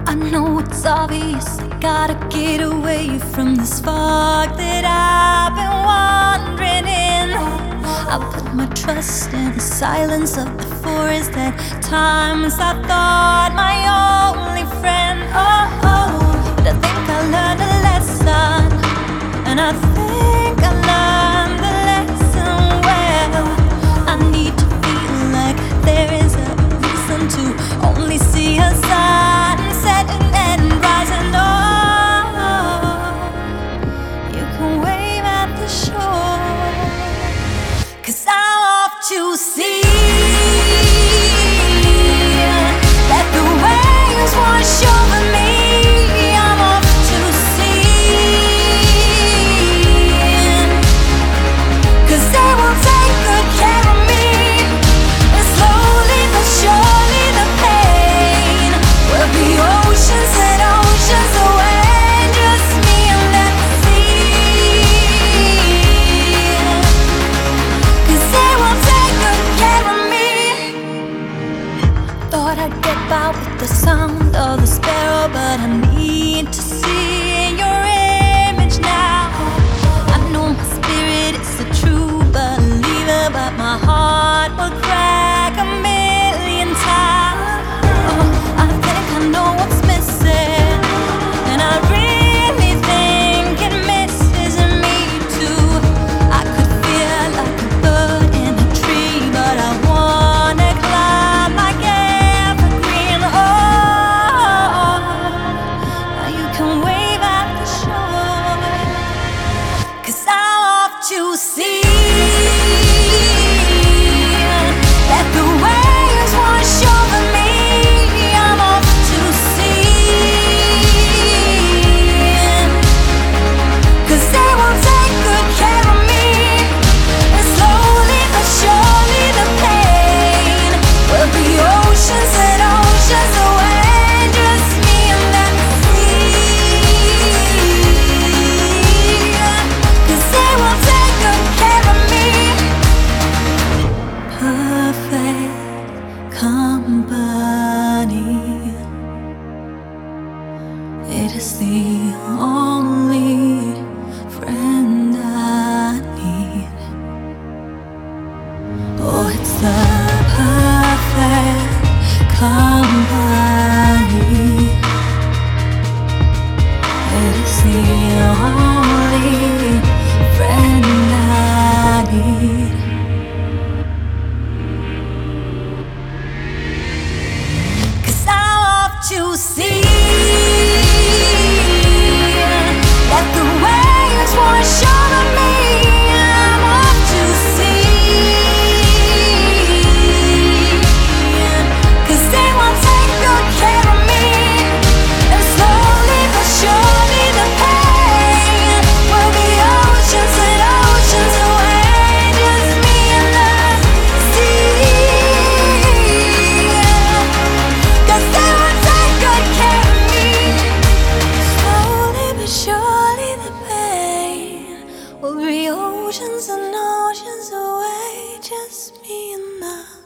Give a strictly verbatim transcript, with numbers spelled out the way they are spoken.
I know it's obvious, I gotta get away from this fog that I've been wandering in. I put my trust in the silence of the forest. At times I thought my only friend. Oh, oh, but I think I learned a lesson, and I think I learned the lesson well. I need to feel like there is a reason to only see a sunset and rising. Oh, you can wave at the shore, 'cause I'm off to sea. Let the waves wash over me. I'm off to sea, 'cause they will take good care of me. And slowly but surely the pain will be oceans and oceans away. Just me and that sea, 'cause they will take good care of me. Thought I'd get by with the sound of the sparrow, but I need to see your image now. I know my spirit is a true believer, but my heart will crack a million times. Oh, I think I know what's missing, and I really think it misses me too. I could feel like a bird in a tree, but I wanna climb like evergreen. Oh, now you can wave at the shore, 'cause I'm off to sea. Let the waves wash over me. I'm off to sea, 'cause they will take good care of me. And slowly but surely the pain will be oceans and oceans away. Just me and that sea, 'cause they will take good care of me. Perfect company, it is the only friend I need. Oh, it's the perfect company, it is the only friend I need. 'Cause I'm off to sea. Let the waves wash over me. I'm off to sea, 'cause they won't take good care of me. And slowly but surely the pain will be oceans and oceans away. Just me and the sea, 'cause they won't take good care of me. Slowly but surely the pain will be oceans and oceans away. Just me and the